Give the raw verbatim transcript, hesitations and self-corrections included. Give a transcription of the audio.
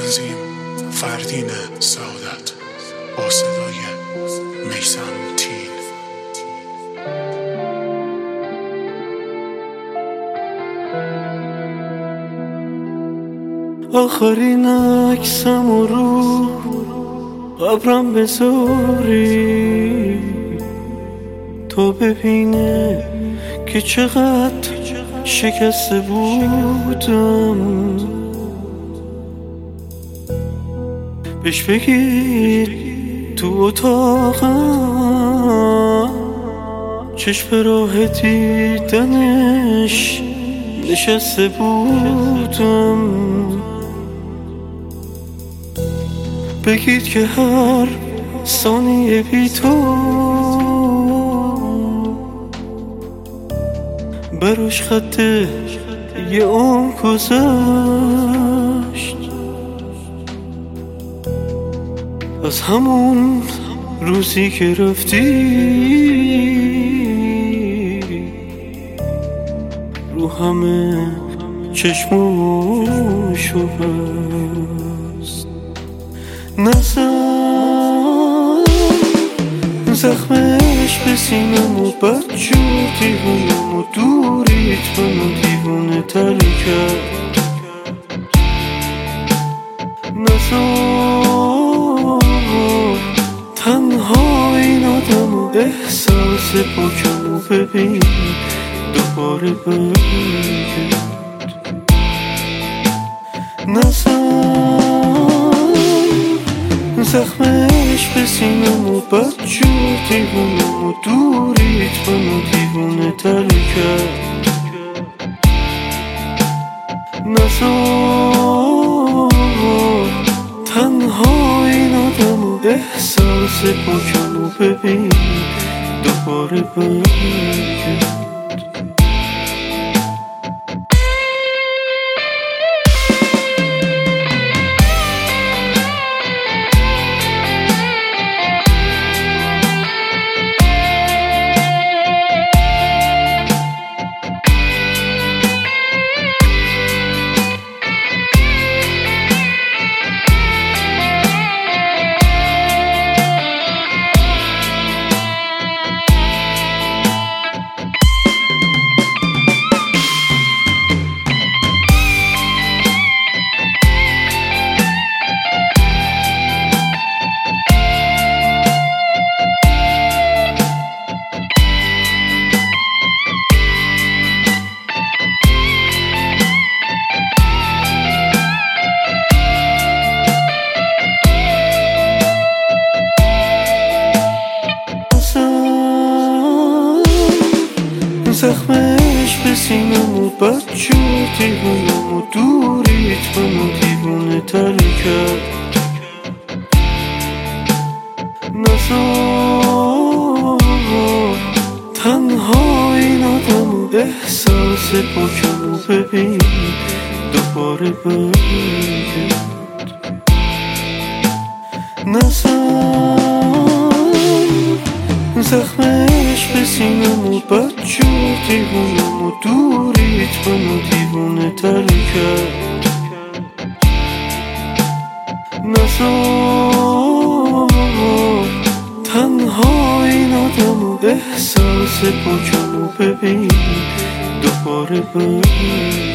تنظیم فردین سعادت با صدای میثم تین. آخرین عکسم و رو قبرم بذاری تو ببینه که چقدر شکسته بودم. بهش بگید تو اتاقم چشم راه دیدنش نشسته بودم. بگید که هر ثانیه بی تو براش خط یه عمر گذشت. از همون روزی که رفتی رو همه چشموشو بست. نزن زخمش به سینم و بدجور دیوونم و دوریت منو دیوونه تر کرد. نزن تنها این آدم و احساس پاکم و ببین دوباره برگرد. نزن زخمش به سینم و بدجور دیوونم و دوریت منو دیوونه تر کرد. نزار تنها این آدم و احساس پاکم و ببین دوباره برگرد. زخمش به سینم و بدجور دیوونم و دوریت منو دیوونه تر کرد. نزار تنها این آدم و احساس پاکم و ببین دوباره برگرد. نزار زخمش به سینم و بدجور دیوونم و دوریت منو دیوونه تر کرد. نزار تنها این آدم و احساس پاکم و ببین دوباره برگرد.